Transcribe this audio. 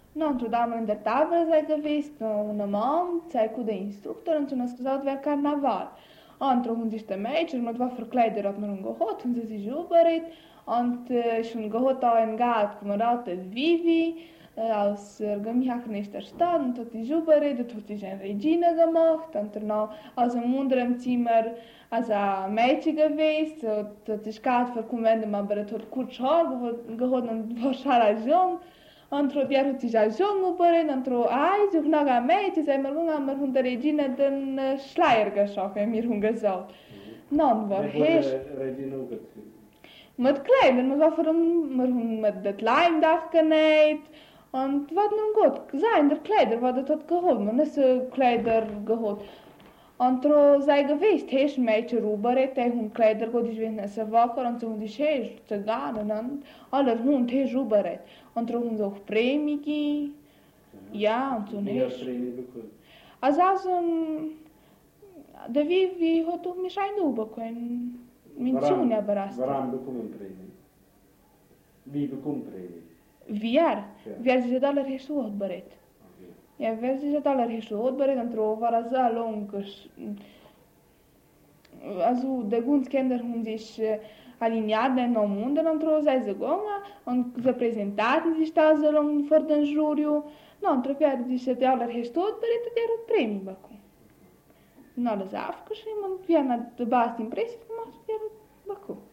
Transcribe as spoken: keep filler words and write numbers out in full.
Noutro dama in der tavola sei gewesen, una mom, sei cu de instructor, und so gesagt, wer Karneval. Antro hun sich der Mädchen, mit was für Kleider hat man gehot, und sie sich überredet, und äh, schon gehot auch ein Geld, Kamerate Vivi, äh, aus äh, Gemiachn ist der Stadt, und hat sich überredet, hat sich eine Regina gemacht, und dann auch aus dem unteren Zimmer, als ein Mädchen gewesen, und hat sich Geld verkommen, aber er hat kurz Haar gehot, und war schon jung. Într-o diară ți ja jongu păren, într-o ai, zuch naga meiti, sei mir hunga, mir hun der Regina den äh, Schleier geschaffen, mir hun gesagt. Non, war hees. Regina ugetzi. Mit Kleidern, mit was für mir hun mit det Leimdach genäht, und wat nun gut, sein der Kleider, wat het hat geholt, man ist äh, Kleider geholt. Într-o sei gewesen, hees Mädchen rüberret, die hun Kleider gut, ich weiß nicht, so wacker, und so hun die hees, Zigarren, und alle hun hees rüberret. Und dann haben sie auch Prämie gegeben. Ja, und so Wie nicht. hast du Prämie bekommen? Also, also, der Vivi hat auch mich ein bekommen. Mention aber erst. Warum bekommen Prämie? Wie bekommt Prämie? Wer? Ja. Wer sich das allererste hat bereit. Okay. Ja, wer sich das allererste hat bereit, und dann war es sehr lang. Also, die ganzen Kinder haben sich allineadas no mundo, não trouxe goma, onde se apresentaram e estavam for den júri, não trocaram de se ter restou para ter o prêmio bacu. Não das afkas, e man via na de base impressa, mas ter bacu.